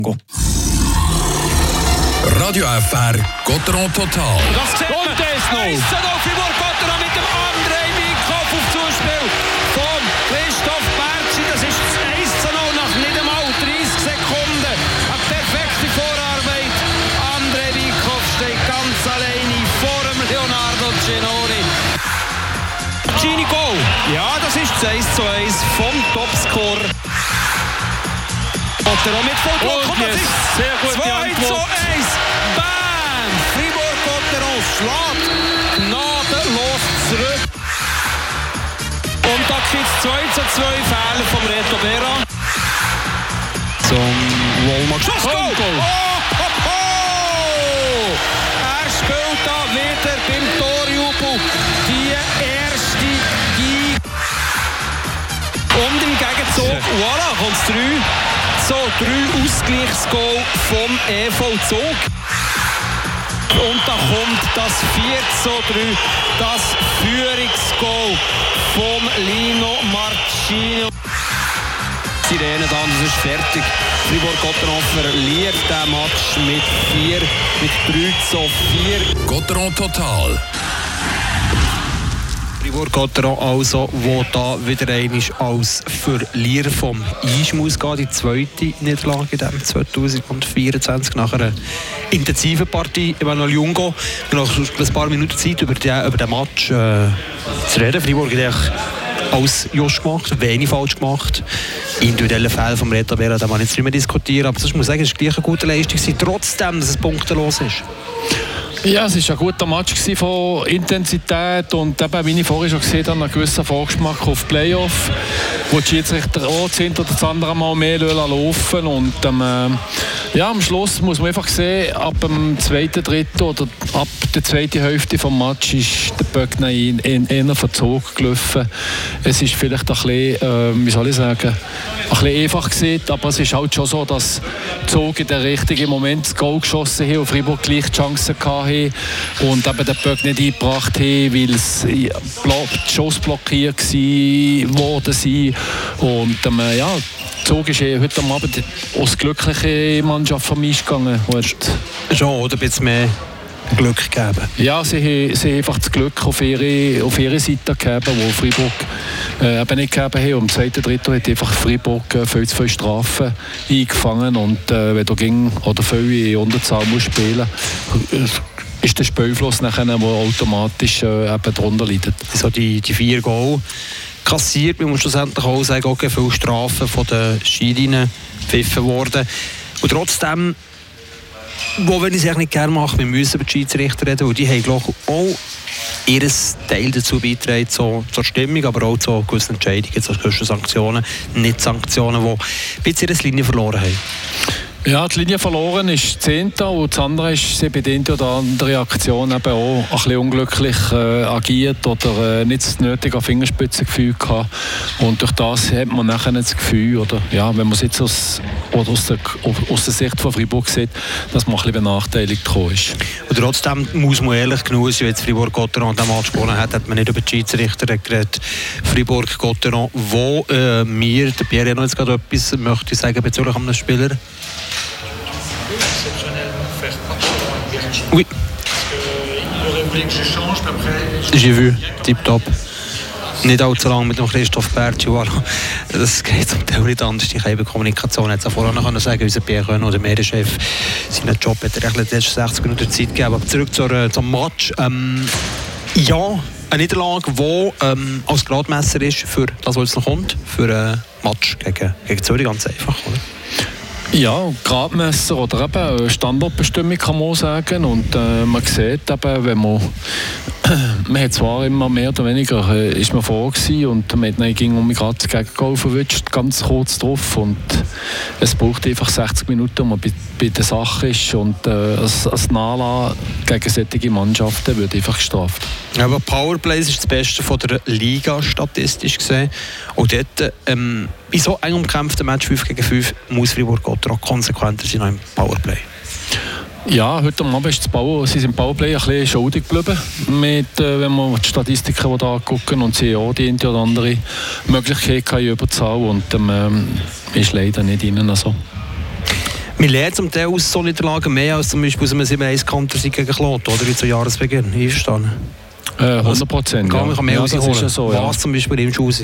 Radio FR Gotteron Total. Das sieht man. Der ist noch. Fribourg Gotteron mit dem André Wienkopf auf Zuspiel von Christoph Bertschi. Das ist 1:0 nach nicht einmal 30 Sekunden. Eine perfekte Vorarbeit. André Wienkopf steht ganz alleine vor dem Leonardo Cenoni. Gini Goal. Ja, das ist das 1:1 vom Topscorer. Gotteron mit Vollblock. Und das ist sehr gut 2:1. Bam! Fribourg Gotteron schlägt gnadenlos zurück. Und da gibt es 2:2 Fehler vom Reto Berra. Zum Wollmark. Schussgoal! Er spielt da wieder beim Torjubel die erste Giga. Und im Gegenzug, voilà, kommt es 3 Ausgleichsgoal vom EV Zug. Und da kommt das 4:3, das Führungsgoal vom Lino Marcino. Sirene dann, das ist fertig. Fribourg Gotteron verliert den Match mit 3:4. Gotteron Total. Fribourg Gotteron also, wo da wieder einmal als Verlierer vom Eis muss gehen, die zweite Niederlage in diesem 2024 nach einer intensiven Partie. Emanuel Jungo, noch ein paar Minuten Zeit über den Match zu reden. Fribourg hat alles just gemacht, wenig falsch gemacht. Individuelle Fälle vom Reto Berra, da man jetzt nicht mehr diskutieren, aber ich muss sagen, es war gleich eine gute Leistung, trotzdem, dass es punktelos ist. Ja, es war ein guter Match von Intensität und eben, wie ich vorhin schon gesehen habe, einen gewissen Vorgeschmack auf Playoff, wo die Schiedsrichter auch das eine oder das andere Mal mehr laufen und ja, am Schluss muss man einfach sehen, ab dem zweiten, dritten oder ab der zweiten Hälfte des Matches ist der Böckner in einen Verzug gelaufen. Es ist vielleicht ein bisschen, wie soll ich sagen, ein bisschen einfach gesehen, aber es ist halt schon so, dass Zug in den richtigen Moment das Goal geschossen hat und Fribourg gleich die Chancen hatte und eben den Böck nicht eingebracht haben, weil die Schuss blockiert worden sind. Und ja, Zug ist heute Abend aus glückliche Mannschaft vom Eis gegangen. Schon, oder ein bisschen mehr Glück gegeben? Ja, sie haben einfach das Glück auf ihre Seite gegeben, wo Fribourg eben nicht gegeben hat. Und im zweiten Drittel hat einfach Fribourg viel zu viele Strafen eingefangen. Und wenn du ging oder viel in Unterzahl musst spielen, ist der Spielfluss nachher, der automatisch eben darunter leidet. Also die 4 Goal kassiert, man muss schlussendlich auch sagen, okay, viele Strafen von den Schiedsrichtern gepfiffen worden. Und trotzdem, wo wenn ich es eigentlich nicht gerne mache, wir müssen über die Schiedsrichter reden, weil die haben, glaube ich, auch ihr Teil dazu beitragen, zur Stimmung, aber auch zu gewissen Entscheidungen, zu gewissen Sanktionen, nicht Sanktionen, die ein bisschen ihre Linie verloren haben. Ja, die Linie verloren ist 10. und das andere ist, sie bei den oder andere Aktion eben auch ein bisschen unglücklich agiert oder nicht das nötige Fingerspitzengefühl gehabt. Und durch das hat man nachher das Gefühl, oder ja, wenn man es jetzt aus der Sicht von Fribourg sieht, dass man ein bisschen benachteiligt gekommen ist. Und trotzdem muss man ehrlich genug sein, wenn Fribourg Gotteron den Match gewonnen hat man nicht über die Schiedsrichter geredet. Fribourg Gotteron, wo mir, der Pierre noch jetzt gerade etwas möchte sagen bezüglich einem Spieler. Oui. J'ai vu, tipptopp. Nicht allzu lange mit dem Christoph Bertschi. Das geht zum Teil nicht anders. Ich habe Kommunikation jetzt auch vorher noch sagen, unser Pierre Rönn, der Meerchef, seinen Job hat er die letzten 60 Minuten Zeit gegeben. Aber zurück zum Match. Ja, eine Niederlage, die als Gradmesser ist für das, was jetzt noch kommt, für ein Match gegen Zürich, ganz einfach, oder? Ja, Gradmesser oder eben Standortbestimmung kann man sagen. Und man sieht eben, wenn man hat zwar immer mehr oder weniger ist man vor gewesen und man ging gerade das Gegengol verwünscht, ganz kurz drauf. Und es braucht einfach 60 Minuten, wo man bei der Sache ist. Und als Nala gegen solche Mannschaften wird einfach gestraft. Ja, aber Powerplays ist das Beste von der Liga statistisch gesehen. Und dort, in so eng umkämpften Match 5 gegen 5 muss Fribourg Gotteron konsequenter sein im Powerplay. Ja, heute Abend ist sie sind im Powerplay ein bisschen schuldig geblieben, wenn wir die Statistiken da angucken und sie auch die eine oder andere Möglichkeit in Überzahl und ist leider nicht ihnen so. Wir lernen zum Teil aus so Niederlagen mehr als zum Beispiel aus einem 7-1-Kantersieg gegen Kloten, oder? Zu Jahresbeginn. Einverstanden? 100%. Kann man mehr rausholen. Ja so, ja. Was zum Beispiel im Schusi?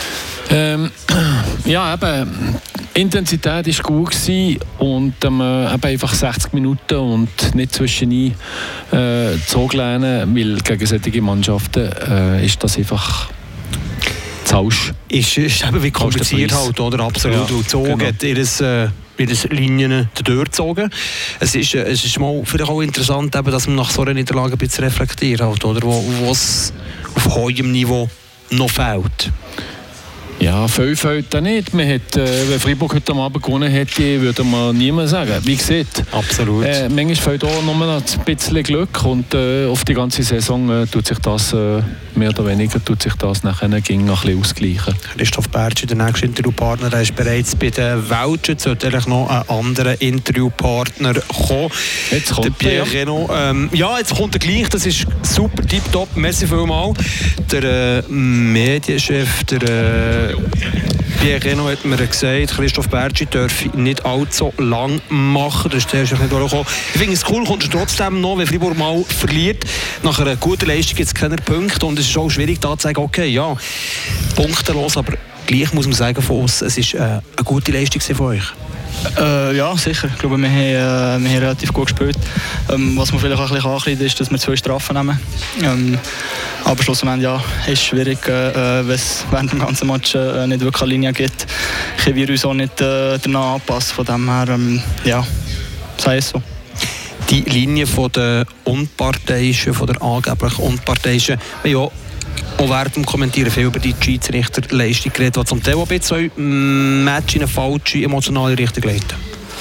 Ja, eben, Intensität war gut gewesen und eben einfach 60 Minuten und nicht zwischendurch zurücklehnen, weil gegen solche Mannschaften ist das einfach zu Hausch. Ist eben wie kompliziert halt, oder? Absolut. Ja, Zogen hat ihre Linien durchgezogen. Es ist mal vielleicht auch interessant, eben, dass man nach so einer Niederlage ein bisschen reflektiert halt, oder? Wo es auf hohem Niveau noch fehlt. Ja, viel fehlt da nicht. Man hat, wenn Freiburg heute Abend gewonnen hätte, würde man niemand sagen. Wie gesagt, absolut. Manchmal fehlt auch noch ein bisschen Glück und auf die ganze Saison tut sich das mehr oder weniger nachher ein bisschen ausgleichen. Christoph Bertschi, der nächste Interviewpartner, der ist bereits bei den Welschen. Es sollte eigentlich noch ein anderer Interviewpartner kommen. Jetzt kommt der Pierre Reno. Ja, jetzt kommt er gleich. Das ist super, tipptopp. Merci vielmals. Der Medienchef, der Pierre Reno hat mir gesagt, Christoph Bertschi dürfe nicht allzu lang machen. Das ist nicht durchgekommen. Ich finde es cool, kommt trotzdem noch, wenn Freiburg mal verliert. Nach einer guten Leistung gibt es keine Punkte und es ist auch schwierig da zu sagen, okay, ja, punktelos, aber gleich muss man sagen von uns, es ist eine gute Leistung von euch. Ja, sicher. Ich glaube, wir haben relativ gut gespielt. Was man vielleicht auch ein bisschen ankreiden ist, dass wir 2 Strafen nehmen. Aber schlussendlich ja, ist es schwierig, wenn es während dem ganzen Match nicht wirklich eine Linie gibt. Können wir uns auch nicht danach anpassen. Von dem her, ja, sei es so. Die Linie von der Unparteiischen, von der angeblich Unparteiischen, ja, auch während dem Kommentieren viel über die Schiedsrichterleistung geredet, die zum Teil ein bisschen Match in eine falsche emotionale Richtung leiten.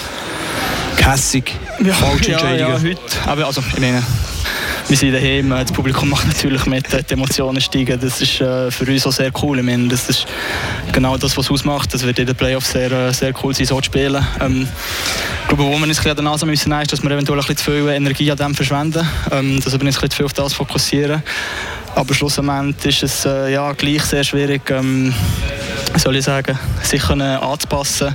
Kässig, ja, falsche Entscheidungen. Ja, heute. Aber also, ich meine, wir sind daheim, das Publikum macht natürlich mit, die Emotionen steigen. Das ist für uns auch sehr cool. Ich meine, das ist genau das, was es ausmacht. Das wird in den Playoffs sehr, sehr cool sein, so zu spielen. Ich glaube, wo wir uns an der Nase müssen, ist, dass wir eventuell ein bisschen zu viel Energie an dem verschwenden. Dass wir uns ein bisschen zu viel auf das fokussieren. Aber schlussendlich ist es ja, gleich sehr schwierig, soll ich sagen, sich anzupassen.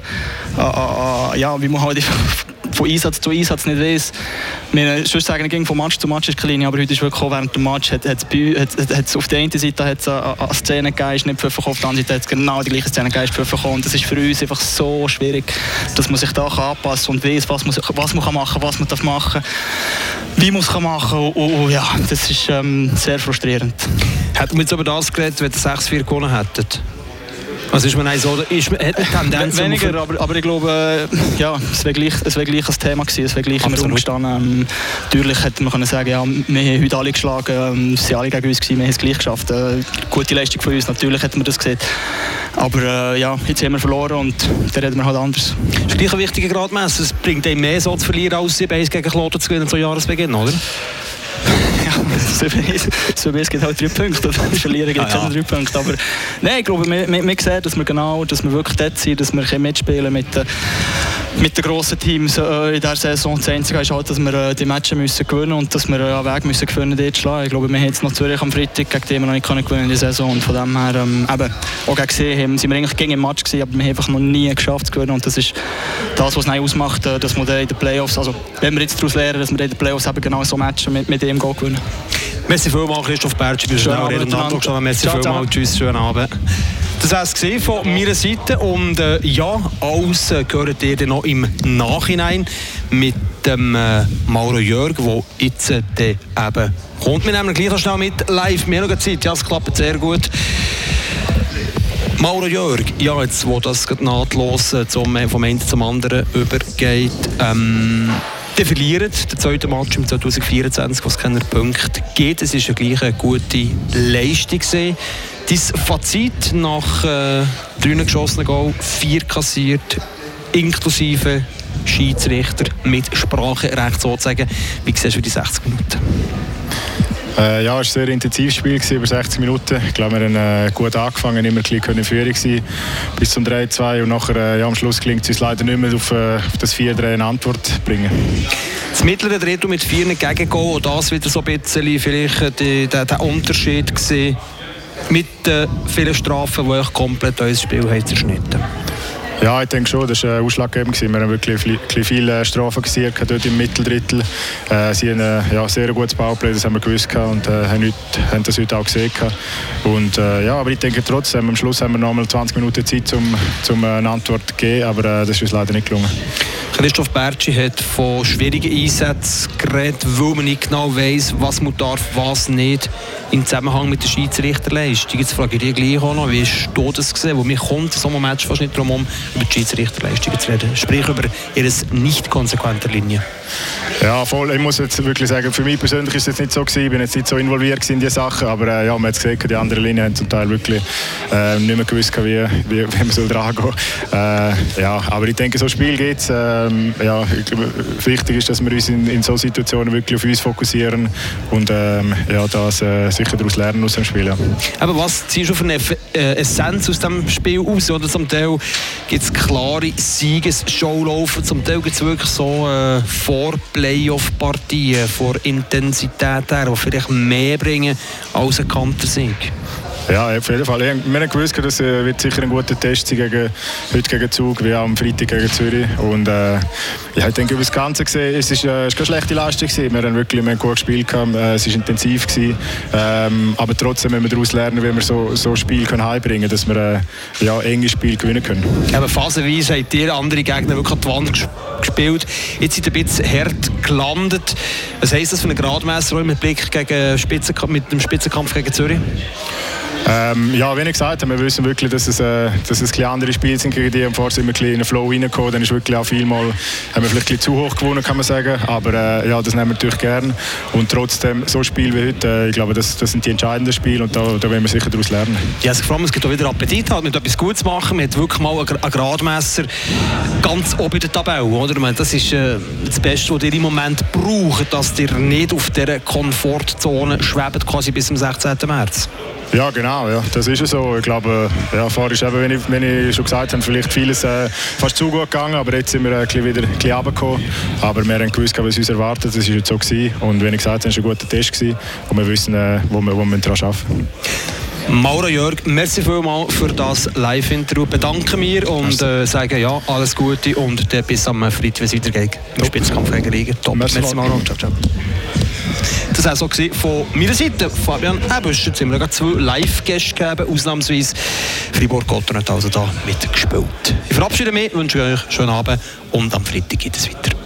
Ja, wie man halt von Einsatz zu Einsatz nicht weiss. Ich würde sagen, ging von Match zu Match ist keine Linie, aber heute ist wirklich auch während dem Match hat es auf der einen Seite eine Szene gegeben, ist nicht Pfeffer auf der anderen Seite hat es genau die gleiche Szene gegeben, Pfeffer und das ist für uns einfach so schwierig, dass man sich da anpassen kann und weiss, was man machen kann, was man machen darf, wie man es machen kann. Ja, das ist sehr frustrierend. Hätten wir jetzt über das geredet, wenn ihr 6-4 gewonnen hättet? Also ist man so, hat eine Tendenz weniger, aber ich glaube, ja, es wäre gleich ein Thema gewesen, es wäre gleich im Raum gestanden. Natürlich hätte man können sagen, ja, wir haben heute alle geschlagen, es waren alle gegen uns gewesen, wir haben es gleich geschafft. Gute Leistung von uns, natürlich hätten wir das gesehen. Aber ja, jetzt haben wir verloren und dann reden wir halt anders. Das ist gleich ein wichtiger Gradmesser. Es bringt einem mehr so zu verlieren, als 7-1 gegen Kloten zu gewinnen zum Jahresbeginn, oder? So es gibt halt 3 Punkte, verlieren gibt es 3 Punkte. Aber nein, ich glaube, wir sehen, dass wir wirklich dort sind, dass wir mitspielen mit den grossen Teams in dieser Saison. Das Einzige ist halt, dass wir die Matches müssen gewinnen und dass wir einen Weg müssen gewinnen, dort zu schlagen. Ich glaube, wir haben jetzt noch Zürich am Freitag, gegen die wir noch nicht gewinnen in der Saison. Und von dem her, eben, auch gegen sie sind wir eigentlich gegen den Match gewesen, aber wir haben einfach noch nie geschafft zu gewinnen. Und das ist das, was es ausmacht, dass wir in den Playoffs, also wenn wir jetzt daraus lernen, dass wir in den Playoffs eben genau so Matchen mit dem gewinnen. Merci vielmals, Christoph Bertschi, bist du schnell redundant gestanden. Merci vielmals, tschüss, schönen Abend. Das war es von meiner Seite und ja, alles gehört ihr dann noch im Nachhinein mit dem Mauro Jörg, der jetzt eben kommt. Wir nehmen gleich noch schnell mit live, wir haben noch Zeit, ja, es klappt sehr gut. Mauro Jörg, ja, jetzt wo das nahtlos vom einen zum anderen übergeht, der verliert den zweiten Match im 2024, wo es keine Punkte gibt. Es war ja gleich eine gute Leistung. Dein Fazit nach 3 geschossenen Goal, 4 kassiert, inklusive Schiedsrichter mit Spracherecht sozusagen. Wie siehst du die 60 Minuten? Ja, es war ein sehr intensives Spiel über 60 Minuten. Ich glaube, wir haben gut angefangen, immer ein bisschen in Führung sein bis zum 3-2 und nachher ja, am Schluss gelingt es uns leider nicht mehr auf das 4-3 eine Antwort zu bringen. Das mittlere Drittel mit 4 Gegengol, und das wieder so ein bisschen vielleicht der Unterschied gesehen mit den vielen Strafen, die komplett unser Spiel haben zerschnitten. Ja, ich denke schon, das war ausschlaggebend. Wir haben wirklich viele Strafen kassiert dort im Mitteldrittel. Sie haben sehr gutes Powerplay, das haben wir gewusst und haben das heute auch gesehen. Und, aber ich denke trotzdem, am Schluss haben wir noch mal 20 Minuten Zeit, um eine Antwort zu geben, aber das ist uns leider nicht gelungen. Christoph Bärtschi hat von schwierigen Einsätzen geredet, weil man nicht genau weiss, was man darf, was nicht, im Zusammenhang mit der Schiedsrichterleistung. Jetzt frage ich dich gleich auch noch, wie hast du das gesehen? Wo mir kommt so einem Match fast nicht darum, über die Schiedsrichterleistungen zu reden, sprich über ihre nicht konsequente Linie. Ja, voll. Ich muss jetzt wirklich sagen, für mich persönlich ist es jetzt nicht so gewesen. Ich bin jetzt nicht so involviert in diese Sachen, aber man hat gesehen, die anderen Linien haben zum Teil wirklich nicht mehr gewusst, wie man soll dran gehen. Aber ich denke, so ein Spiel geht es. Wichtig ist, dass wir uns in solchen Situationen wirklich auf uns fokussieren und das sicher daraus lernen aus dem Spiel. Ja. Aber was ziehst du für eine Essenz aus dem Spiel aus? Oder zum Teil gibt es klare Sieges-Showlaufen, zum Teil gibt es wirklich so Vor-Playoff-Partien, vor Intensität her, die vielleicht mehr bringen als ein Kantersieg. Ja, auf jeden Fall. Wir haben gewusst, das wird sicher ein guter Test sein heute gegen Zug, wie auch am Freitag gegen Zürich. Und ich denke, über das Ganze gesehen, es ist keine schlechte Leistung gewesen. Wir haben wirklich ein gutes Spiel gehabt, es war intensiv gewesen. Aber trotzdem müssen wir daraus lernen, wie wir so ein Spiel heimbringen können, dass wir enge Spiel gewinnen können. Aber phasenweise habt ihr andere Gegner wirklich an die Wand gespielt. Jetzt seid ihr ein bisschen hart gelandet. Was heisst das für einen Gradmesser mit Blick gegen mit dem Spitzenkampf gegen Zürich? Wie ich gesagt habe, wir wissen wirklich, dass es andere Spiele sind gegen die. Und vorher sind wir in den Flow reingekommen. Dann ist wirklich auch vielmal, haben wir vielleicht zu hoch gewonnen, kann man sagen. Aber das nehmen wir natürlich gern. Und trotzdem, so ein Spiel wie heute, ich glaube, das sind die entscheidenden Spiele und da werden wir sicher daraus lernen. Ja, also vor allem, es gibt auch wieder Appetit, man hat etwas Gutes machen, man hat wirklich mal ein Gradmesser ganz oben in der Tabelle. Oder? Ich meine, das ist das Beste, was ihr im Moment braucht, dass ihr nicht auf dieser Komfortzone schwebt, quasi bis zum 16. März. Ja, genau, ja, das ist es so. Ich glaube, vorher ist eben, wenn ich schon gesagt habe, vielleicht vieles fast zu gut gegangen, aber jetzt sind wir wieder ein bisschen runtergekommen. Aber wir haben gewusst, was uns erwartet, das war jetzt so gewesen. Und wenn ich gesagt habe, es war ein guter Test gewesen und wir wissen, wo wir daran arbeiten. Mauro Jörg, merci vielmals für das Live-Interview. Bedanke mich und sage alles Gute und bis am Freitag, wenn es weitergeht. Im Spitzenkampf gegen Liga. Top. Merci Mauro. Ciao, ciao. Das war so von meiner Seite. Fabian Ebüsch. Jetzt haben wir 2 Live-Gäste gegeben, ausnahmsweise. Fribourg-Gotteron hat also da mitgespielt. Ich verabschiede mich, wünsche euch einen schönen Abend und am Freitag geht es weiter.